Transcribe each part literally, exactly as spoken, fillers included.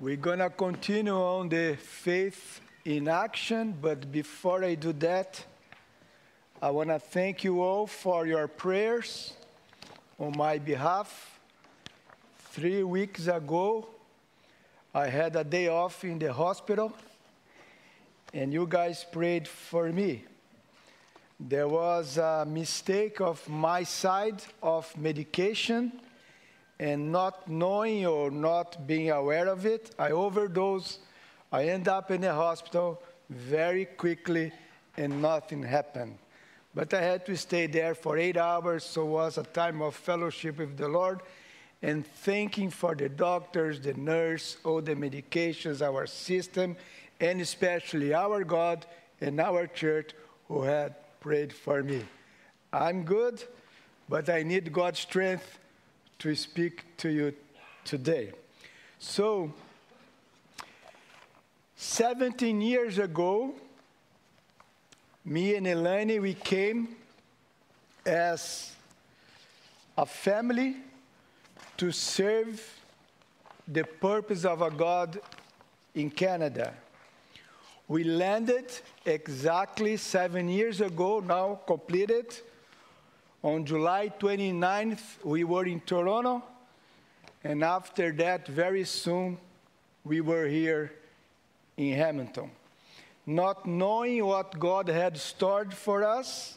We're going to continue on the faith in action, but before I do that, I want to thank you all for your prayers on my behalf. Three weeks ago, I had a day off in the hospital, and you guys prayed for me. There was a mistake of my side of medication, and not knowing or not being aware of it, I overdosed. I ended up in the hospital very quickly, and nothing happened. But I had to stay there for eight hours, so it was a time of fellowship with the Lord, and thanking for the doctors, the nurse, all the medications, our system, and especially our God and our church who had prayed for me. I'm good, but I need God's strength to speak to you today. So, seventeen years ago, me and Elaine, we came as a family to serve the purpose of a God in Canada. We landed exactly seven years ago, now completed. On July twenty-ninth, we were in Toronto, and after that, very soon, we were here in Hamilton. Not knowing what God had stored for us,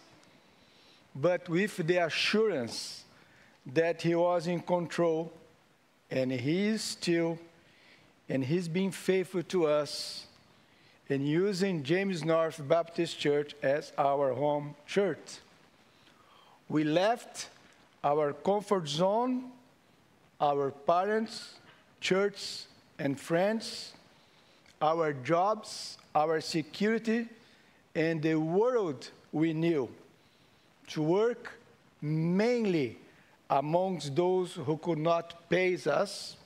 but with the assurance that He was in control, and He is still, and He's been faithful to us, and using James North Baptist Church as our home church. We left our comfort zone, our parents, church, and friends, our jobs, our security, and the world we knew, to work mainly amongst those who could not pay us,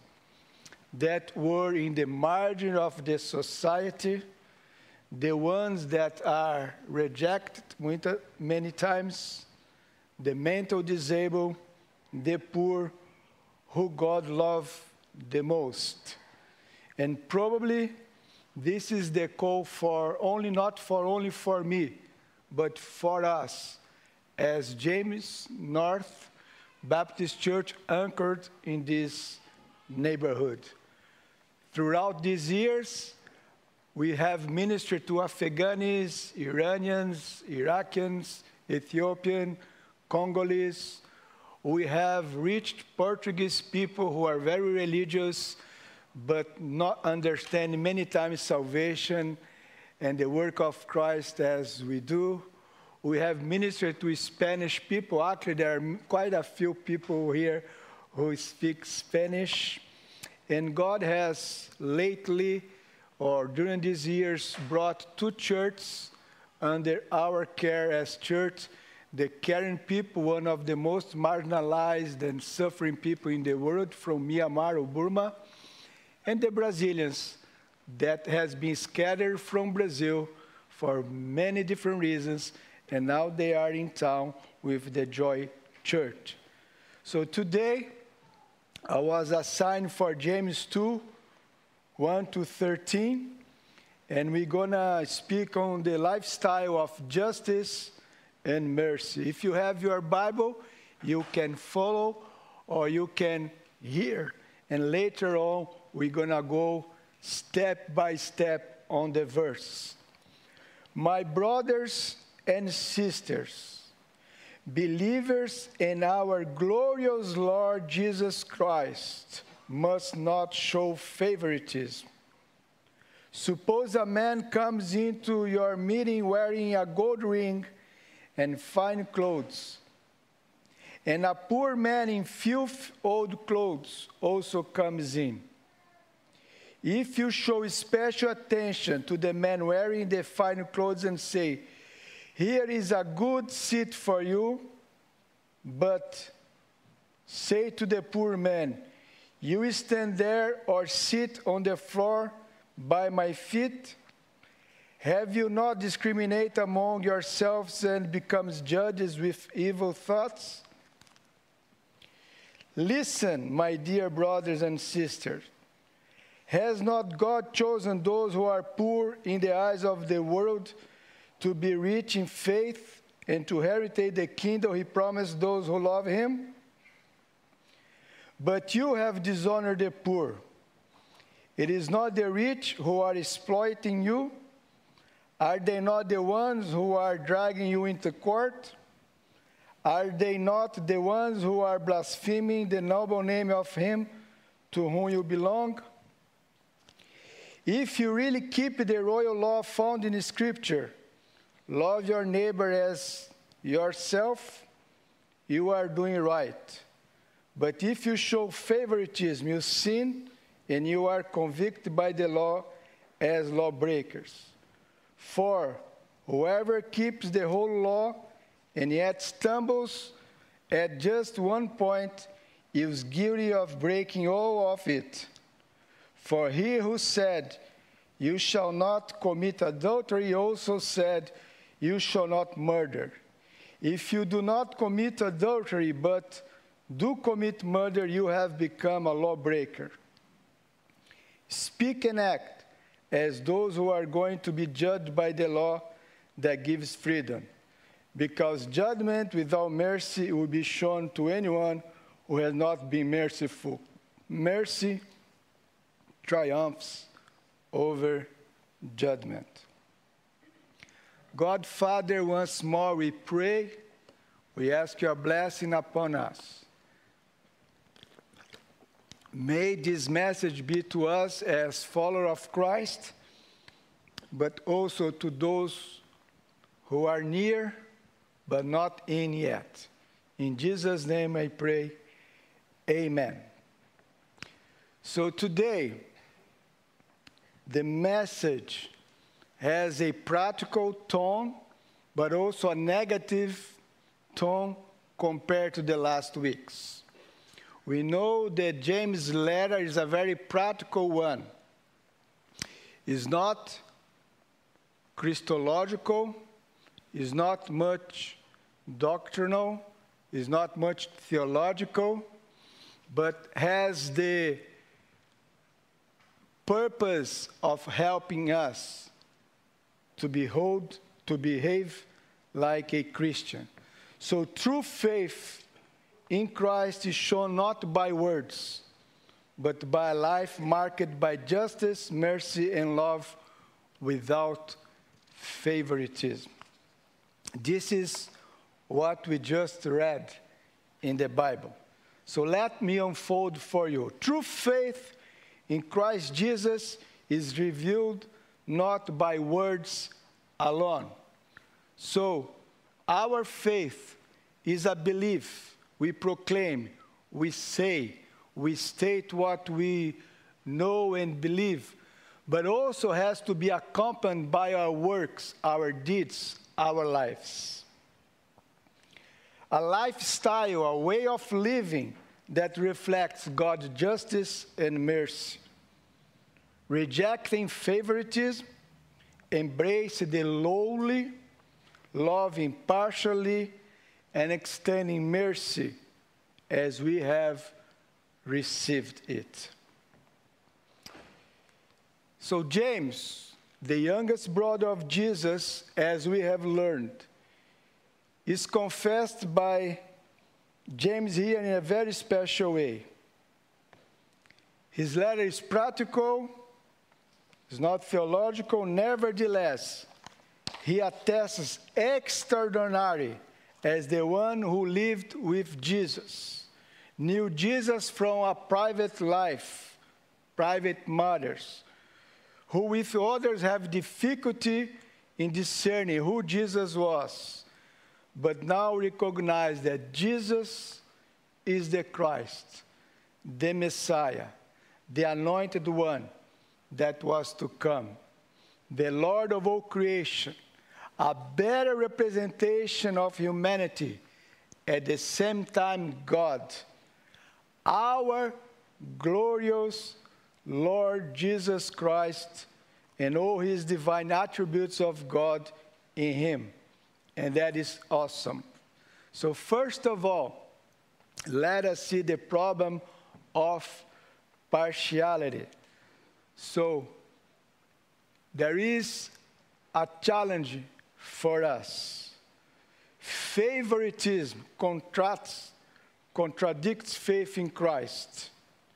that were in the margin of the society, the ones that are rejected many times, the mental disabled, the poor, who God loves the most. And probably this is the call for only, not for only for me, but for us, as James North Baptist Church anchored in this neighborhood. Throughout these years, we have ministered to Afghans, Iranians, Iraqians, Ethiopian, Congolese. We have reached Portuguese people who are very religious, but not understand many times salvation and the work of Christ as we do. We have ministered to Spanish people. Actually, there are quite a few people here who speak Spanish. And God has lately, or during these years, brought two churches under our care as church. The Karen people, one of the most marginalized and suffering people in the world from Myanmar or Burma, and the Brazilians that has been scattered from Brazil for many different reasons, and now they are in town with the Joy Church. So today, I was assigned for James two, one to thirteen, and we're gonna speak on the lifestyle of justice and mercy. If you have your Bible, you can follow or you can hear. And later on, we're going to go step by step on the verse. My brothers and sisters, believers in our glorious Lord Jesus Christ, must not show favoritism. Suppose a man comes into your meeting wearing a gold ring and fine clothes, and a poor man in filthy old clothes also comes in. If you show special attention to the man wearing the fine clothes and say, "Here is a good seat for you," but say to the poor man, "You stand there or sit on the floor by my feet," have you not discriminated among yourselves and become judges with evil thoughts? Listen, my dear brothers and sisters. Has not God chosen those who are poor in the eyes of the world to be rich in faith and to inherit the kingdom he promised those who love him? But you have dishonored the poor. It is not the rich who are exploiting you. Are they not the ones who are dragging you into court? Are they not the ones who are blaspheming the noble name of him to whom you belong? If you really keep the royal law found in Scripture, love your neighbor as yourself, you are doing right. But if you show favoritism, you sin, and you are convicted by the law as lawbreakers. For whoever keeps the whole law and yet stumbles at just one point is guilty of breaking all of it. For he who said, "You shall not commit adultery," also said, "You shall not murder." If you do not commit adultery, but do commit murder, you have become a lawbreaker. Speak and act as those who are going to be judged by the law that gives freedom, because judgment without mercy will be shown to anyone who has not been merciful. Mercy triumphs over judgment. God, Father, once more we pray, we ask your blessing upon us. May this message be to us as followers of Christ, but also to those who are near but not in yet. In Jesus' name I pray, amen. So today, the message has a practical tone, but also a negative tone compared to the last weeks. We know that James' letter is a very practical one. It's not Christological, it's not much doctrinal, it's not much theological, but has the purpose of helping us to behold, to behave like a Christian. So true faith in Christ is shown not by words, but by a life marked by justice, mercy, and love without favoritism. This is what we just read in the Bible. So let me unfold for you. True faith in Christ Jesus is revealed not by words alone. So our faith is a belief. We proclaim, we say, we state what we know and believe, but also has to be accompanied by our works, our deeds, our lives. A lifestyle, a way of living that reflects God's justice and mercy. Rejecting favoritism, embrace the lowly, love impartially, and extending mercy as we have received it. So James, the youngest brother of Jesus, as we have learned, is confessed by James here in a very special way. His letter is practical, it's not theological. Nevertheless, he attests extraordinary as the one who lived with Jesus, knew Jesus from a private life, private matters, who with others have difficulty in discerning who Jesus was, but now recognize that Jesus is the Christ, the Messiah, the anointed one that was to come, the Lord of all creation, a better representation of humanity, at the same time God, our glorious Lord Jesus Christ, and all his divine attributes of God in him. And that is awesome. So first of all, let us see the problem of partiality. So, there is a challenge for us. Favoritism contrasts, contradicts faith in Christ.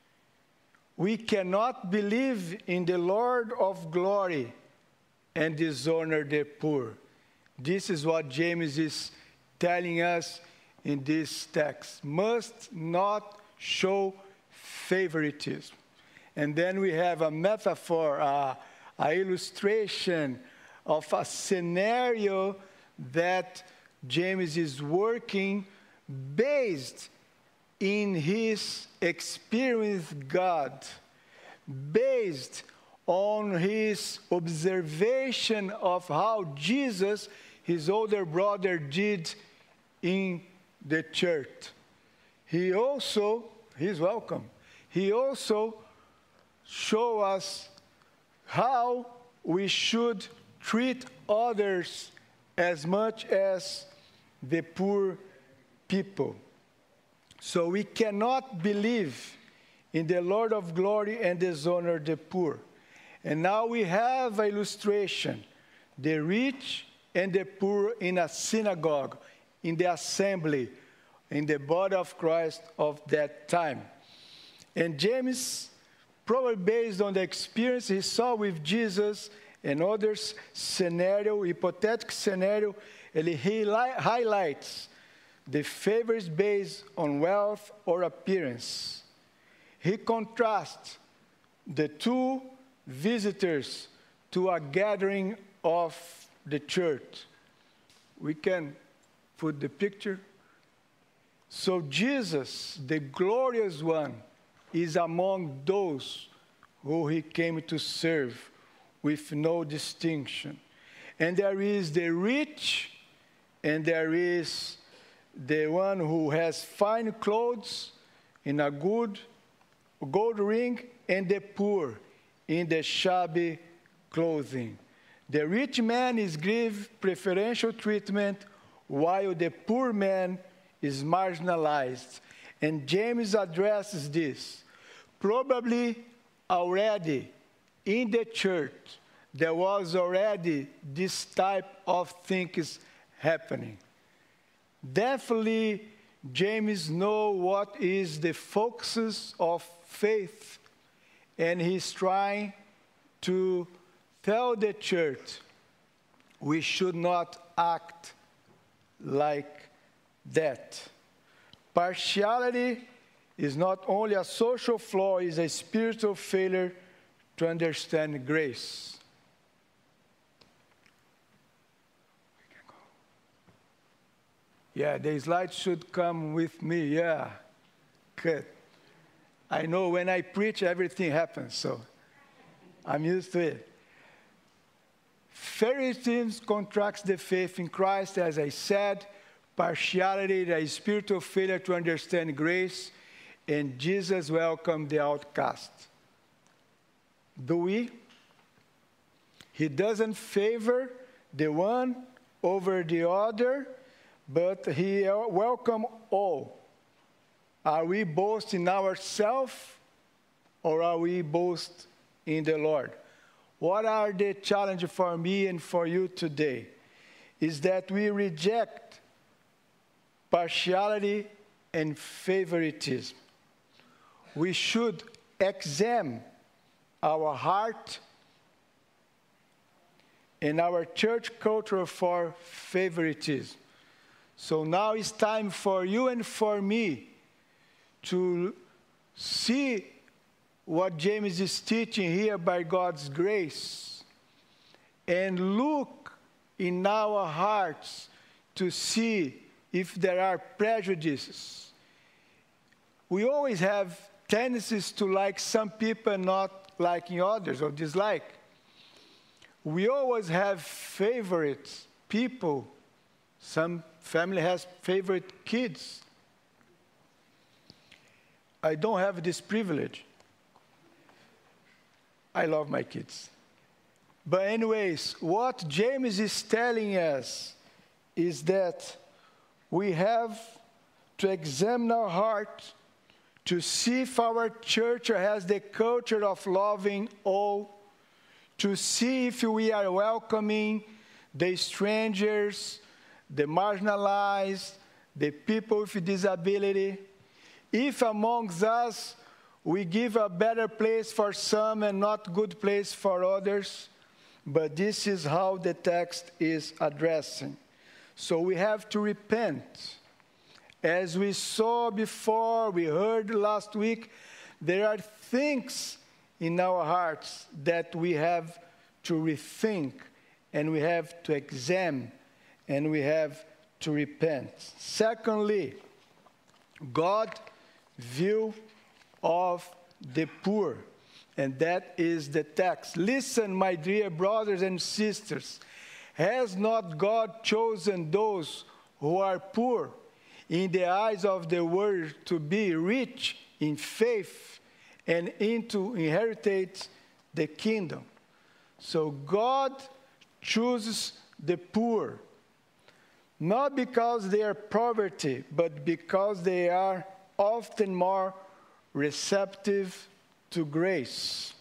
We cannot believe in the Lord of glory and dishonor the poor. This is what James is telling us in this text. Must not show favoritism. And then we have a metaphor, uh, an illustration of a scenario that James is working based in his experience with God, based on his observation of how Jesus, his older brother, did in the church. He also, he's welcome, he also show us how we should treat others as much as the poor people. So we cannot believe in the Lord of glory and dishonor the poor. And now we have an illustration, the rich and the poor in a synagogue, in the assembly, in the body of Christ of that time. And James, probably based on the experience he saw with Jesus and others scenario, hypothetical scenario, and he highlights the favors based on wealth or appearance. He contrasts the two visitors to a gathering of the church. We can put the picture. So Jesus, the glorious one, is among those who he came to serve with no distinction. And there is the rich, and there is the one who has fine clothes in a good gold ring, and the poor in the shabby clothing. The rich man is given preferential treatment, while the poor man is marginalized. And James addresses this. Probably already in the church, there was already this type of things happening. Definitely, James knows what is the focus of faith, and he's trying to tell the church we should not act like that. Partiality is not only a social flaw, it's a spiritual failure to understand grace. Yeah, the slides should come with me, yeah. Good. I know when I preach, everything happens, so I'm used to it. Favoritism contracts the faith in Christ, as I said. Partiality, the spiritual failure to understand grace. And Jesus welcomed the outcast. Do we? He doesn't favor the one over the other, but he welcomes all. Are we boast in ourselves, or are we boast in the Lord? What are the challenges for me and for you today? Is that we reject partiality and favoritism. We should examine our heart and our church culture for favoritism. So now it's time for you and for me to see what James is teaching here by God's grace, and look in our hearts to see if there are prejudices. We always have tendencies to like some people and not liking others, or dislike. We always have favorite people. Some family has favorite kids. I don't have this privilege. I love my kids. But anyways, what James is telling us is that we have to examine our heart to see if our church has the culture of loving all, to see if we are welcoming the strangers, the marginalized, the people with disability. If amongst us we give a better place for some and not good place for others, but this is how the text is addressing. So we have to repent. As we saw before, we heard last week, there are things in our hearts that we have to rethink, and we have to examine, and we have to repent. Secondly, God view of the poor, and that is the text. Listen, my dear brothers and sisters, has not God chosen those who are poor in the eyes of the world to be rich in faith and into inherit the kingdom? So God chooses the poor, not because they are poverty, but because they are often more receptive to grace.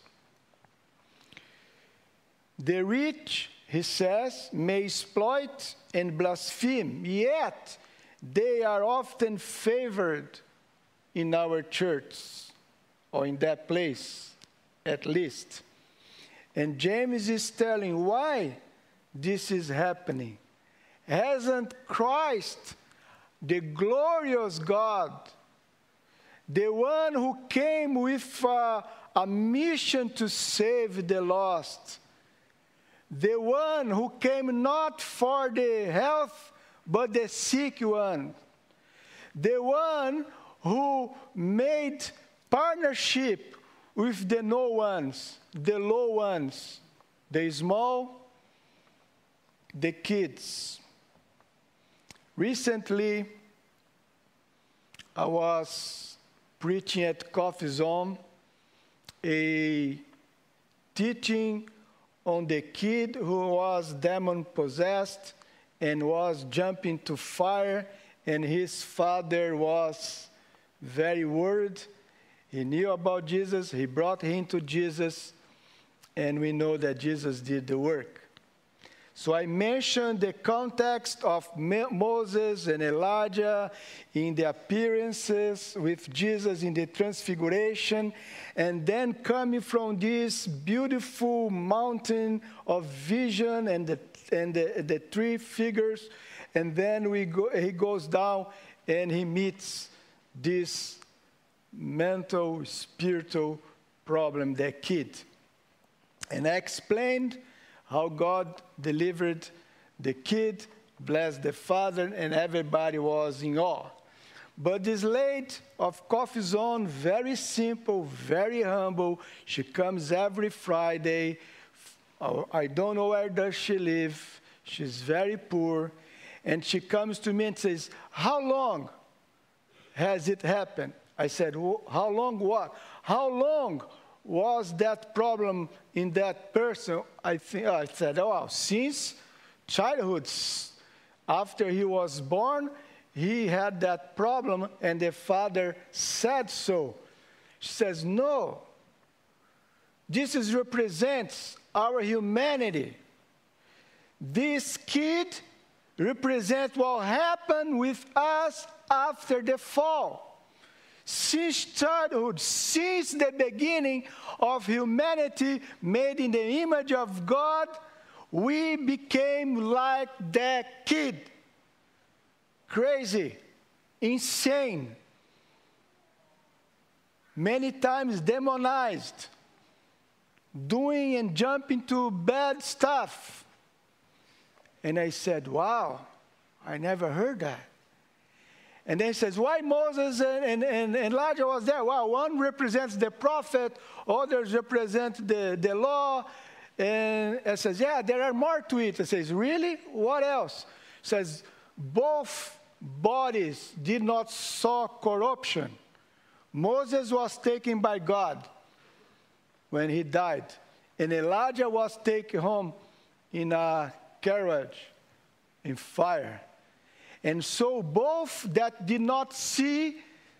The rich, he says, may exploit and blaspheme, yet they are often favored in our church, or in that place, at least. And James is telling why this is happening. Hasn't Christ, the glorious God, the one who came with a, a mission to save the lost, the one who came not for the health, but the sick one, the one who made partnership with the no ones, the low ones, the small, the kids. Recently, I was preaching at Coffee Zone, a teaching on the kid who was demon-possessed and was jumping to fire, and his father was very worried. He knew about Jesus. He brought him to Jesus, and we know that Jesus did the work. So I mentioned the context of Moses and Elijah in the appearances with Jesus in the transfiguration, and then coming from this beautiful mountain of vision and the, and the, the three figures, and then we go, he goes down and he meets this mental, spiritual problem, the kid. And I explained how God delivered the kid, blessed the father, and everybody was in awe. But this lady of Coffee Zone, very simple, very humble. She comes every Friday. I don't know where does she live. She's very poor. And she comes to me and says, how long has it happened? I said, how long what? How long was that problem in that person? I think I said, oh, since childhood. After he was born, he had that problem, and the father said so. She says, no. This is, represents our humanity. This kid represents what happened with us after the fall. Since childhood, since the beginning of humanity made in the image of God, we became like that kid. Crazy, insane, many times demonized, doing and jumping to bad stuff. And I said, wow, I never heard that. And then he says, why Moses and, and, and Elijah was there? Well, one represents the prophet, others represent the, the law. And it says, yeah, there are more to it. It says, really? What else? It says, both bodies did not saw corruption. Moses was taken by God when he died. And Elijah was taken home in a carriage in fire. And so both that did not see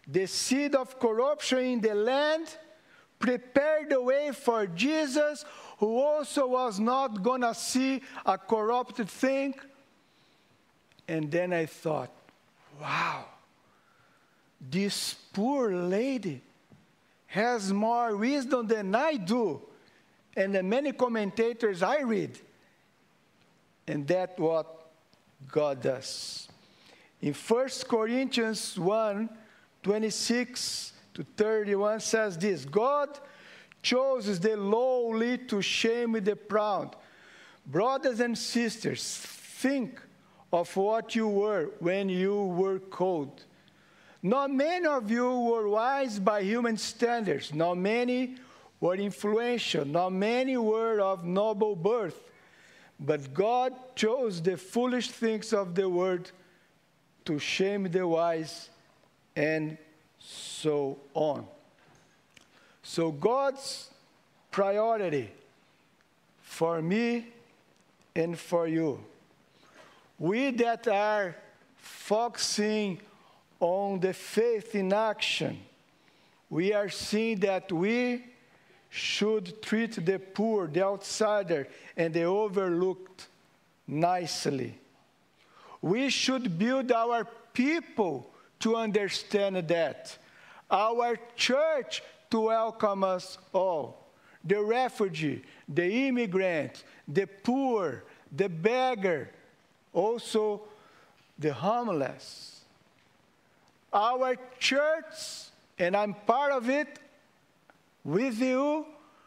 the seed of corruption in the land, prepared the way for Jesus, who also was not going to see a corrupted thing. And then I thought, wow, this poor lady has more wisdom than I do, and the many commentators I read. And that's what God does. In First Corinthians one, twenty-six to thirty-one says this: God chooses the lowly to shame the proud. Brothers and sisters, think of what you were when you were called. Not many of you were wise by human standards. Not many were influential. Not many were of noble birth. But God chose the foolish things of the world to shame the wise, and so on. So God's priority for me and for you, we that are focusing on the faith in action, we are seeing that we should treat the poor, the outsider, and the overlooked nicely. We should build our people to understand that. Our church to welcome us all. The refugee, the immigrant, the poor, the beggar, also the homeless. Our church, and I'm part of it with you,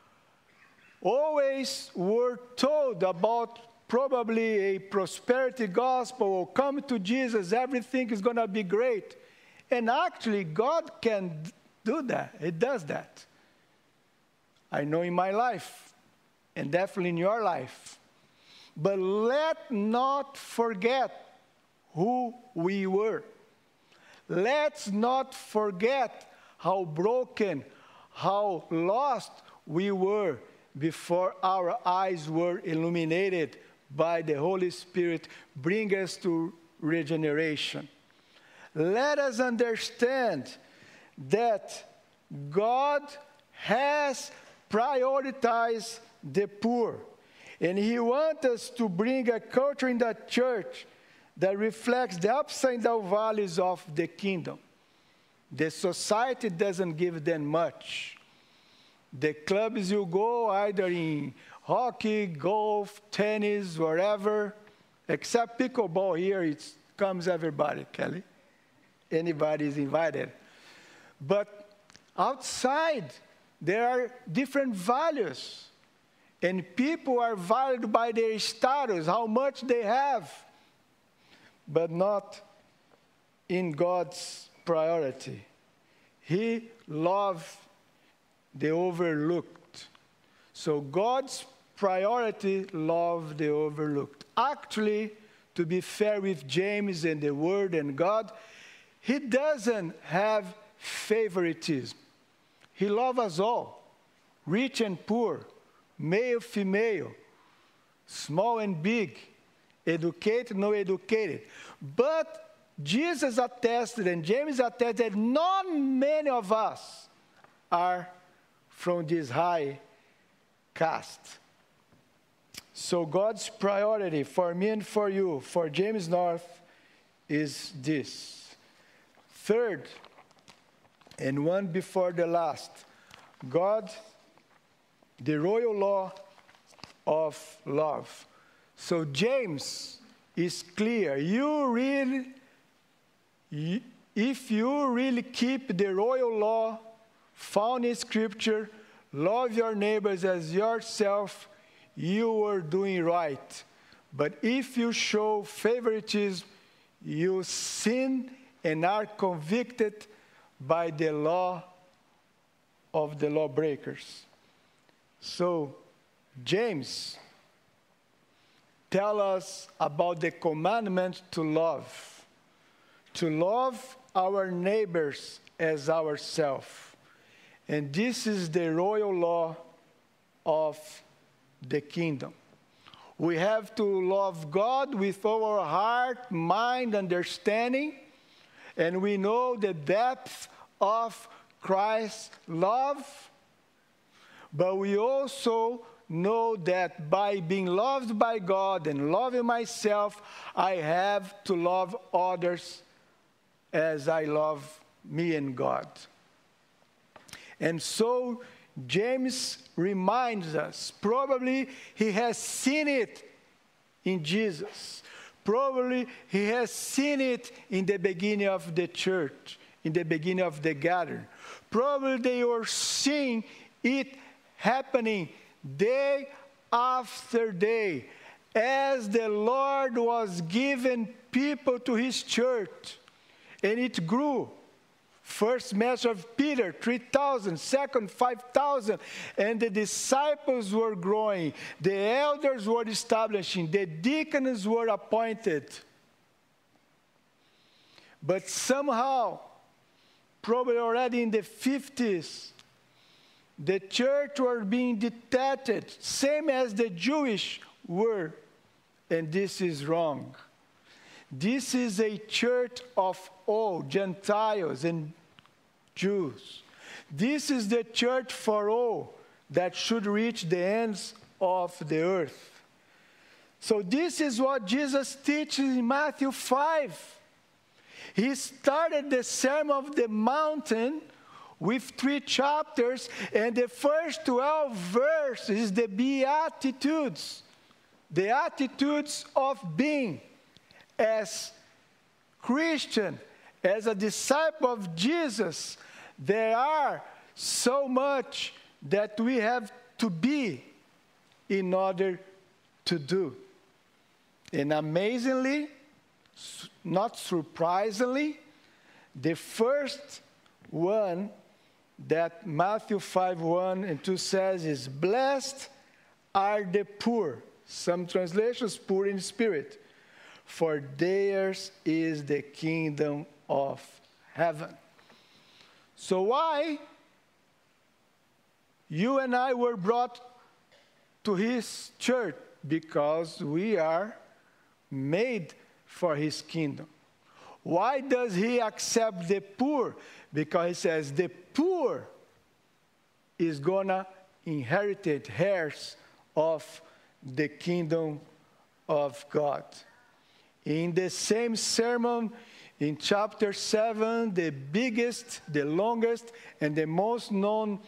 always were told about probably a prosperity gospel, or come to Jesus, everything is going to be great. And actually, God can do that. It does that. I know in my life, and definitely in your life. But let not forget who we were. Let's not forget how broken, how lost we were before our eyes were illuminated by the Holy Spirit, bring us to regeneration. Let us understand that God has prioritized the poor, and He wants us to bring a culture in the church that reflects the ups and down valleys of the kingdom. The society doesn't give them much. The clubs you go, either in hockey, golf, tennis, wherever, except pickleball here, it comes everybody, Kelly. Anybody is invited. But outside, there are different values. And people are valued by their status, how much they have, but not in God's priority. He loves the overlooked. So God's priority loves the overlooked. Actually, to be fair with James and the Word and God, He doesn't have favoritism. He loves us all, rich and poor, male, female, small and big, educated, no educated. But Jesus attested, and James attested, that not many of us are from this high caste. So God's priority for me and for you, for James North, is this. Third, and one before the last, God, the royal law of love. So James is clear. You really, if you really keep the royal law found in Scripture, love your neighbors as yourself, you are doing right. But if you show favoritism, you sin and are convicted by the law of the lawbreakers. So, James tells us about the commandment to love. To love our neighbors as ourselves. And this is the royal law of the kingdom. We have to love God with all our heart, mind, understanding, and we know the depth of Christ's love, but we also know that by being loved by God and loving myself, I have to love others as I love me and God. And so James reminds us, probably he has seen it in Jesus. Probably he has seen it in the beginning of the church, in the beginning of the gathering. Probably they were seeing it happening day after day as the Lord was giving people to his church. And it grew. First message of Peter, three thousand. Second, five thousand. And the disciples were growing. The elders were establishing. The deacons were appointed. But somehow, probably already in the fifties, the church was being detached, same as the Jewish were. And this is wrong. This is a church of all Gentiles and Jews. This is the church for all that should reach the ends of the earth. So this is what Jesus teaches in Matthew five. He started the Sermon of the Mountain with three chapters, and the first twelve verses is the Beatitudes, the attitudes of being as Christian, as a disciple of Jesus. There are so much that we have to be in order to do. And amazingly, not surprisingly, the first one that Matthew five, one and two says is, blessed are the poor. Some translations, poor in spirit. For theirs is the kingdom of heaven. So why you and I were brought to his church? Because we are made for his kingdom. Why does he accept the poor? Because he says the poor is gonna inherit it, heirs of the kingdom of God. In the same sermon, in chapter seven, the biggest, the longest, and the most known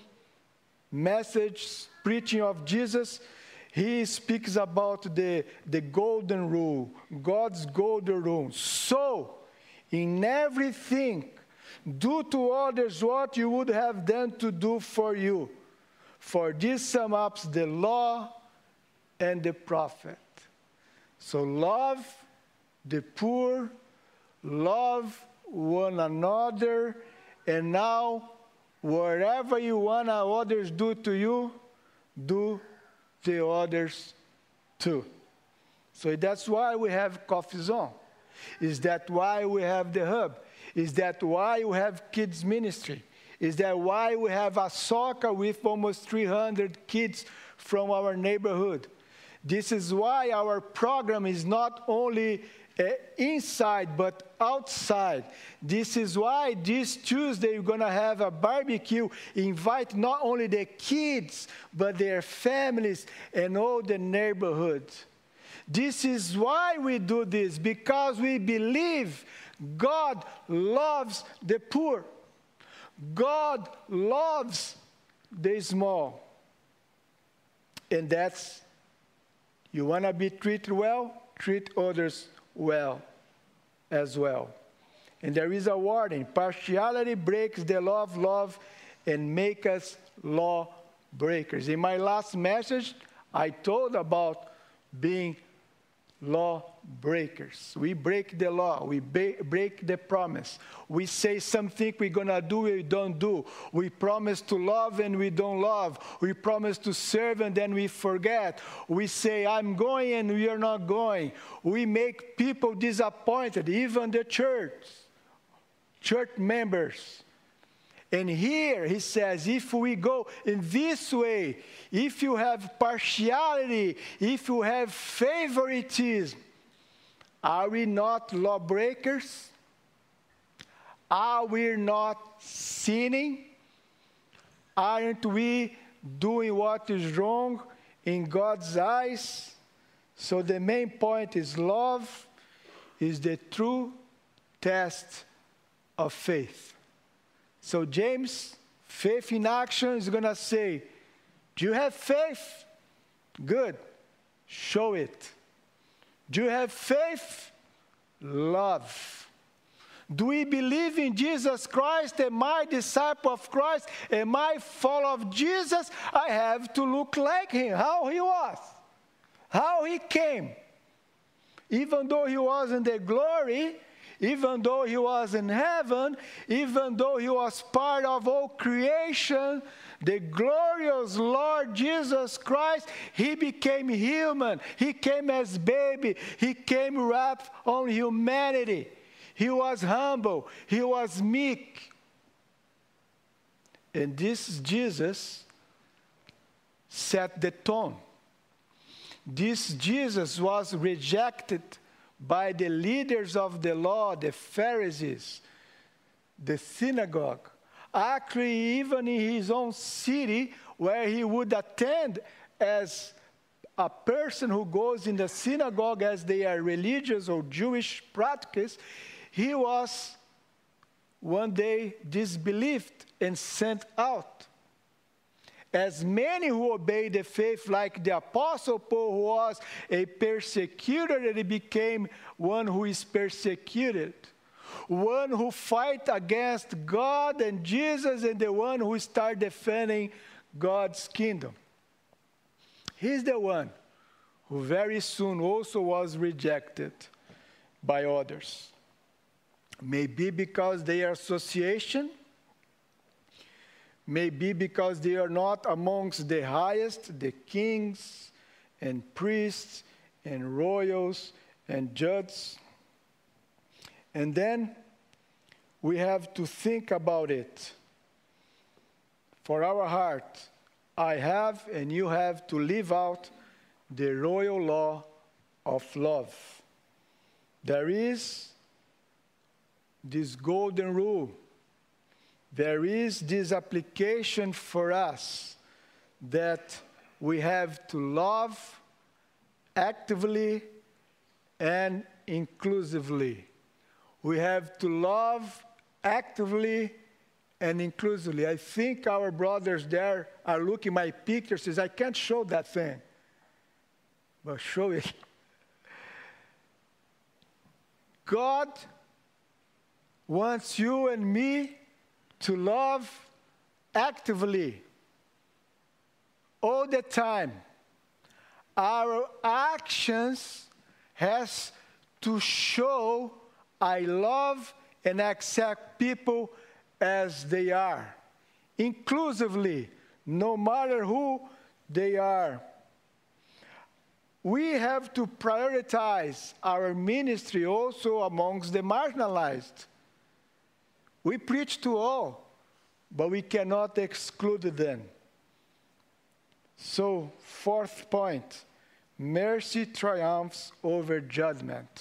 message preaching of Jesus, he speaks about the, the golden rule, God's golden rule. So, in everything, do to others what you would have them to do for you. For this sums up the law and the prophet. So love the poor, love one another, and now whatever you want others do to you, do the others too. So that's why we have Coffee Zone. Is that why we have the Hub? Is that why we have kids ministry? Is that why we have a soccer with almost three hundred kids from our neighborhood? This is why our program is not only uh, inside, but outside. This is why this Tuesday we're going to have a barbecue. Invite not only the kids, but their families and all the neighborhood. This is why we do this, because we believe God loves the poor. God loves the small. And that's, you want to be treated well, treat others well as well. And there is a warning. Partiality breaks the law of love and makes us law breakers. In my last message, I told about being law breakers. We break the law. We break the promise. We say something we're going to do, we don't do. We promise to love and we don't love. We promise to serve and then we forget. We say, I'm going and we are not going. We make people disappointed, even the church, church members. And here he says, if we go in this way, if you have partiality, if you have favoritism, are we not lawbreakers? Are we not sinning? Aren't we doing what is wrong in God's eyes? So the main point is love is the true test of faith. So James, faith in action, is going to say, do you have faith? Good. Show it. Do you have faith? Love. Do we believe in Jesus Christ? Am I a disciple of Christ? Am I follower of Jesus? I have to look like him, how he was, how he came. Even though he was in the glory, even though he was in heaven, even though he was part of all creation, the glorious Lord Jesus Christ, he became human. He came as baby. He came wrapped on humanity. He was humble. He was meek. And this Jesus set the tone. This Jesus was rejected by the leaders of the law, the Pharisees, the synagogue. Actually, even in his own city, where he would attend as a person who goes in the synagogue as they are religious or Jewish practice, he was one day disbelieved and sent out. As many who obeyed the faith, like the Apostle Paul, who was a persecutor, and he became one who is persecuted. One who fight against God and Jesus, and the one who start defending God's kingdom. He's the one who very soon also was rejected by others. Maybe because their association, maybe because they are not amongst the highest, the kings and priests and royals and judges. And then we have to think about it. For our heart, I have and you have to live out the royal law of love. There is this golden rule. There is this application for us that we have to love actively and inclusively. We have to love actively and inclusively. I think our brothers there are looking at my pictures, says, I can't show that thing. But show it. God wants you and me to love actively all the time. Our actions has to show I love and accept people as they are, inclusively, no matter who they are. We have to prioritize our ministry also amongst the marginalized. We preach to all, but we cannot exclude them. So, fourth point, mercy triumphs over judgment.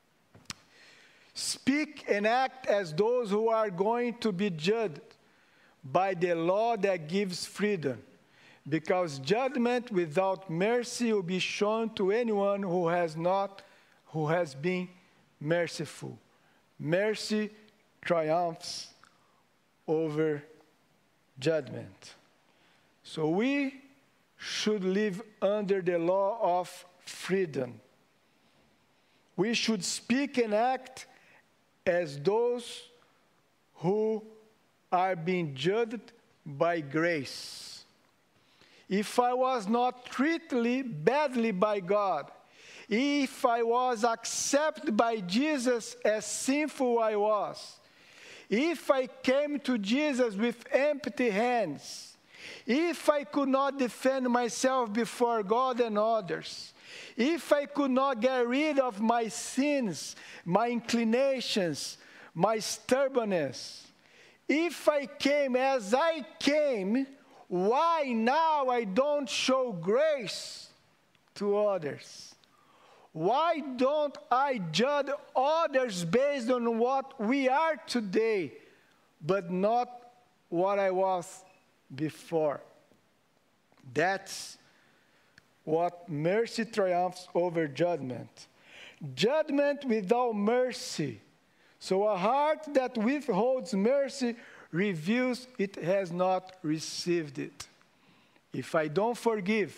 Speak and act as those who are going to be judged by the law that gives freedom, because judgment without mercy will be shown to anyone who has not, who has been merciful. Mercy triumphs over judgment. So we should live under the law of freedom. We should speak and act as those who are being judged by grace. If I was not treated badly by God, if I was accepted by Jesus as sinful I was, if I came to Jesus with empty hands, if I could not defend myself before God and others, if I could not get rid of my sins, my inclinations, my stubbornness, if I came as I came, why now I don't show grace to others? Why don't I judge others based on what we are today, but not what I was before? That's what mercy triumphs over judgment. Judgment without mercy. So a heart that withholds mercy reveals it has not received it. If I don't forgive,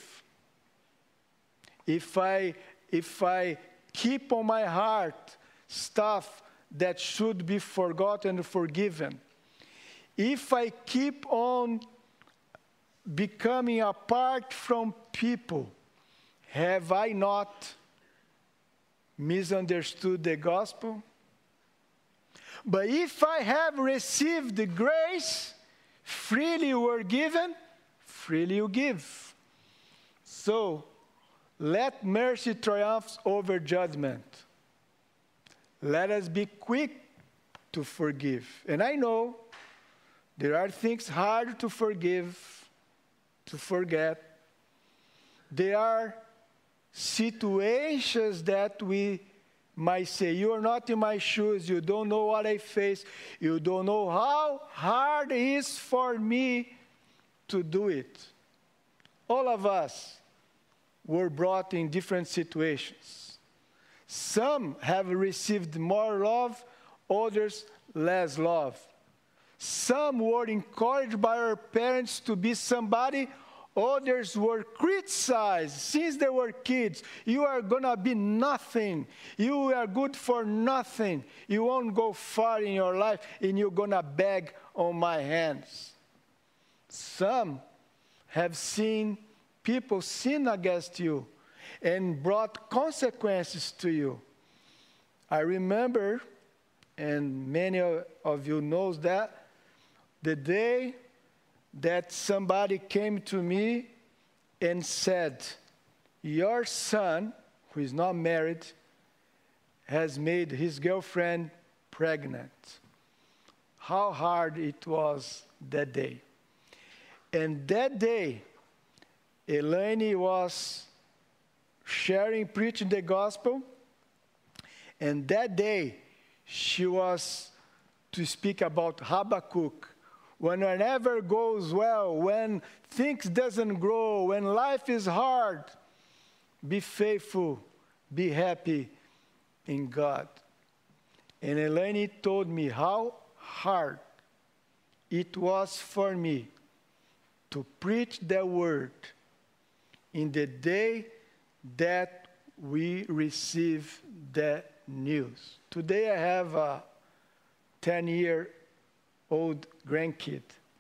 if I, if I keep on my heart stuff that should be forgotten and forgiven, if I keep on becoming apart from people, have I not misunderstood the gospel? But if I have received the grace, freely you were given, freely you give. So, let mercy triumph over judgment. Let us be quick to forgive. And I know there are things hard to forgive, to forget. There are situations that we might say, you are not in my shoes, you don't know what I face, you don't know how hard it is for me to do it. All of us were brought in different situations. Some have received more love, others less love. Some were encouraged by our parents to be somebody, others were criticized since they were kids. You are going to be nothing. You are good for nothing. You won't go far in your life, and you're going to beg on my hands. Some have seen people sin against you and brought consequences to you. I remember, and many of you knows that, the day that somebody came to me and said, your son, who is not married, has made his girlfriend pregnant. How hard it was that day. And that day, Elaine was sharing, preaching the gospel, and that day, she was to speak about Habakkuk. When whenever goes well, when things doesn't grow, when life is hard, be faithful, be happy in God. And Elaine told me how hard it was for me to preach that word in the day that we receive that news. Today I have a ten-year-old grandkid,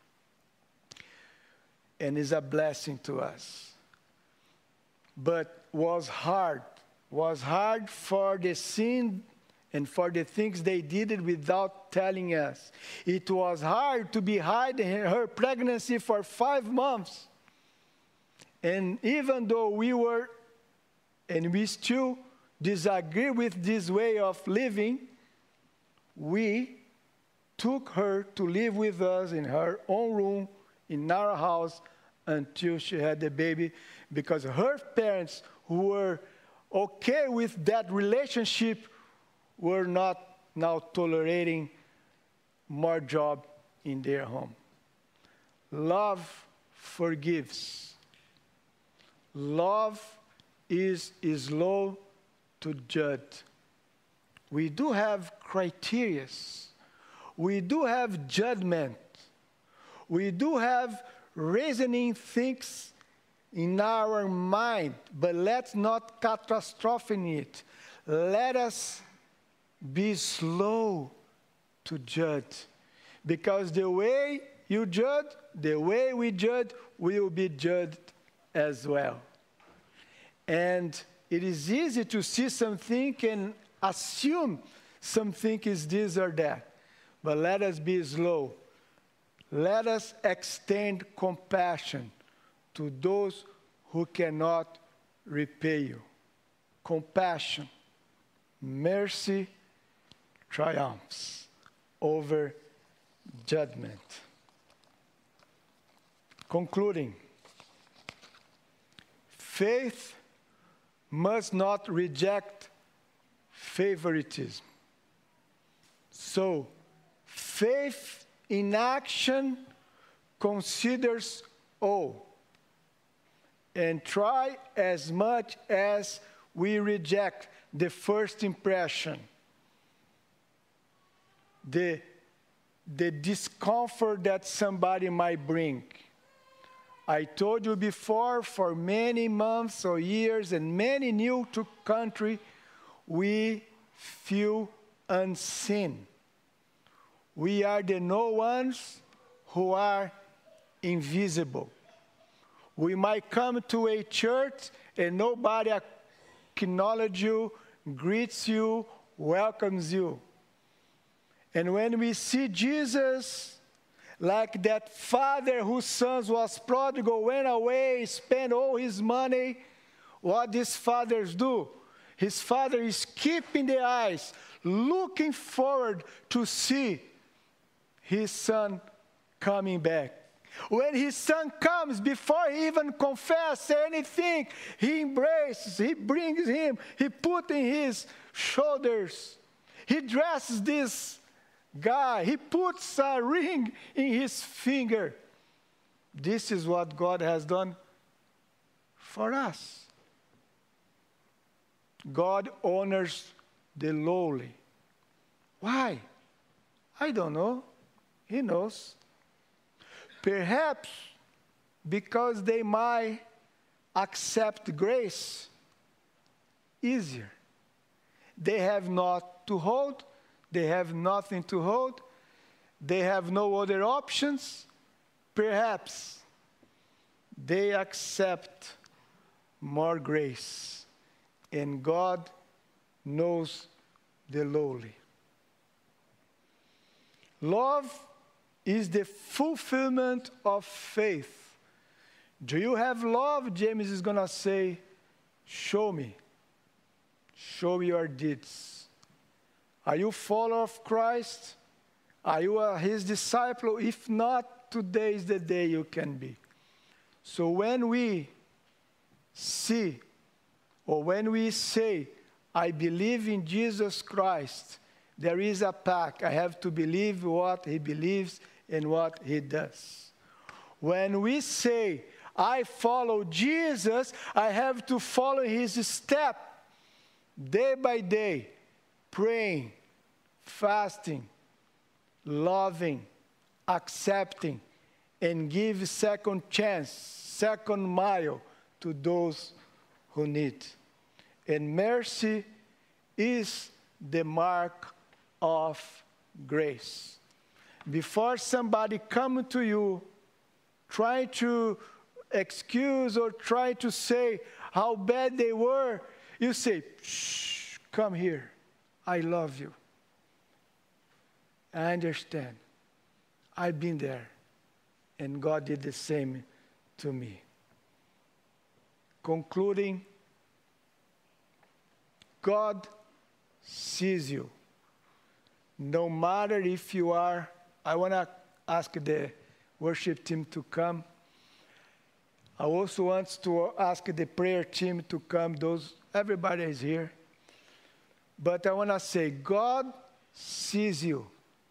and it's a blessing to us. But was hard, was hard for the sin and for the things they did without telling us. It was hard to be hiding her pregnancy for five months. And even though we were, and we still disagree with this way of living, we took her to live with us in her own room, in our house, until she had the baby, because her parents, who were okay with that relationship, were not now tolerating more job in their home. Love forgives. Love is slow to judge. We do have criteria. We do have judgment. We do have reasoning things in our mind, but let's not catastrophize it. Let us be slow to judge, because the way you judge, the way we judge, will be judged as well. And it is easy to see something and assume something is this or that. But let us be slow. Let us extend compassion to those who cannot repay you. Compassion, mercy triumphs over judgment. Concluding, faith must not reject favoritism. So, faith in action considers all, and try as much as we reject the first impression, the, the discomfort that somebody might bring. I told you before, for many months or years and many new to country, we feel unseen. We are the no ones who are invisible. We might come to a church and nobody acknowledges you, greets you, welcomes you. And when we see Jesus, like that father whose son was prodigal, went away, spent all his money, what these fathers do? His father is keeping the eyes, looking forward to see his son coming back. When his son comes, before he even confesses anything, he embraces, he brings him, he puts in his shoulders. He dresses this guy, he puts a ring in his finger. This is what God has done for us. God honors the lowly. Why? I don't know. He knows. Perhaps because they might accept grace easier. They have not to hold. They have nothing to hold. They have no other options. Perhaps they accept more grace. And God knows the lowly. Love is the fulfillment of faith. Do you have love? James is going to say, show me. Show me your deeds. Are you a follower of Christ? Are you a, his disciple? If not, today is the day you can be. So when we see, or when we say, I believe in Jesus Christ, there is a pact. I have to believe what he believes and what he does. When we say, I follow Jesus, I have to follow his step, day by day, praying, fasting, loving, accepting, and give second chance, second mile to those who need. And mercy is the mark of grace. Before somebody comes to you, try to excuse or try to say how bad they were, you say, shh, come here. I love you. I understand. I've been there. And God did the same to me. Concluding, God sees you. No matter if you are, I want to ask the worship team to come. I also want to ask the prayer team to come. Those, everybody is here. But I want to say, God sees you.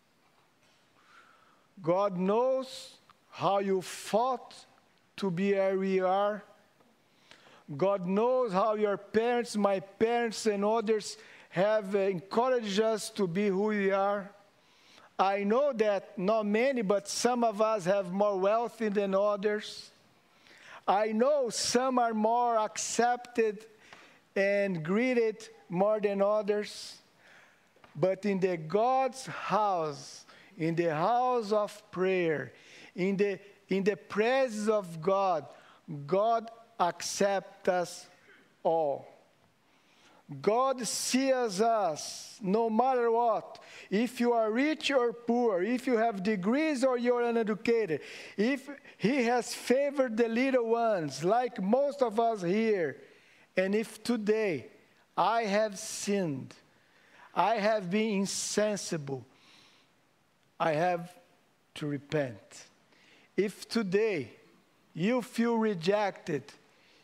God knows how you fought to be where we are. God knows how your parents, my parents, and others have encouraged us to be who we are. I know that not many, but some of us have more wealth than others. I know some are more accepted and greeted more than others. But in the God's house, in the house of prayer, in the, in the presence of God, God accepts us all. God sees us no matter what. If you are rich or poor, if you have degrees or you're uneducated, if he has favored the little ones, like most of us here, and if today I have sinned, I have been insensible, I have to repent. If today you feel rejected,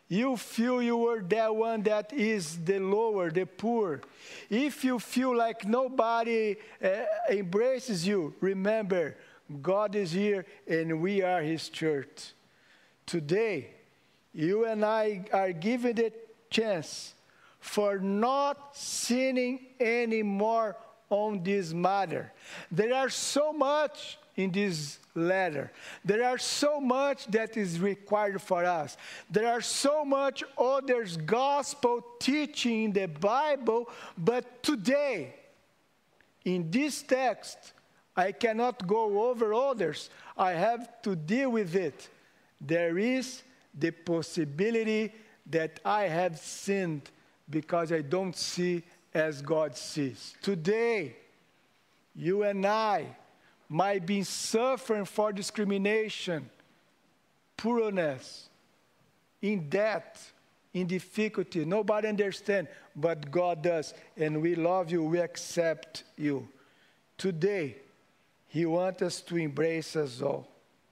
you feel you are that one that is the lower, the poor, if you feel like nobody uh, embraces you, remember, God is here and we are his church. Today, you and I are given the chance for not sinning anymore on this matter. There are so much in this letter. There are so much that is required for us. There are so much others gospel teaching in the Bible, but today, in this text, I cannot go over others. I have to deal with it. There is the possibility that I have sinned because I don't see as God sees. Today, you and I might be suffering for discrimination, poorness, in debt, in difficulty. Nobody understands, but God does. And we love you, we accept you. Today, he wants us to embrace us all.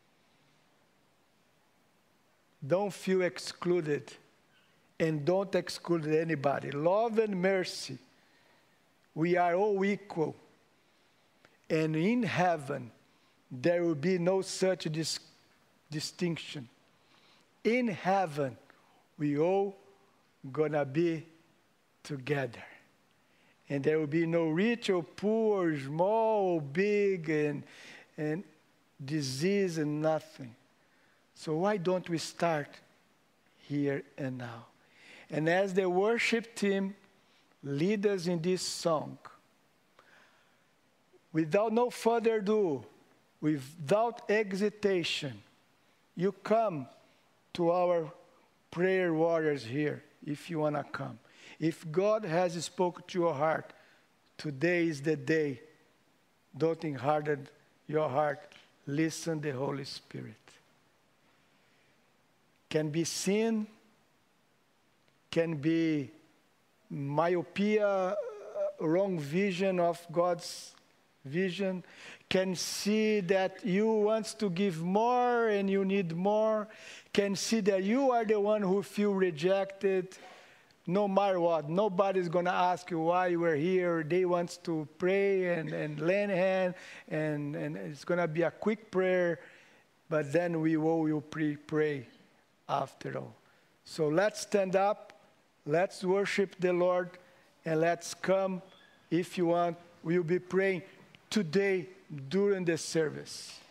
Don't feel excluded, and don't exclude anybody. Love and mercy. We are all equal. And in heaven, there will be no such dis- distinction. In heaven, we all gonna be together. And there will be no rich or poor, small or big, and, and disease and nothing. So why don't we start here and now? And as the worship team lead us in this song, without no further ado, without hesitation, you come to our prayer warriors here if you want to come. If God has spoken to your heart, today is the day. Don't harden your heart. Listen to the Holy Spirit. Can be sin, can be myopia, wrong vision of God's vision, can see that you want to give more and you need more, can see that you are the one who feel rejected. No matter what, nobody's going to ask you why you were here. They want to pray and, and lend a hand, and, and it's going to be a quick prayer, but then we all will pre- pray after all. So let's stand up, let's worship the Lord, and let's come. If you want, we'll be praying today during the service.